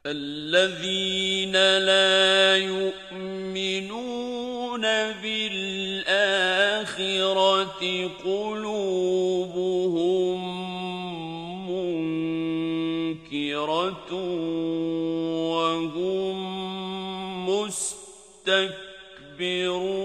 الذين لا يؤمنون بالآخرة قلوبهم منكرة وهم مستكبرون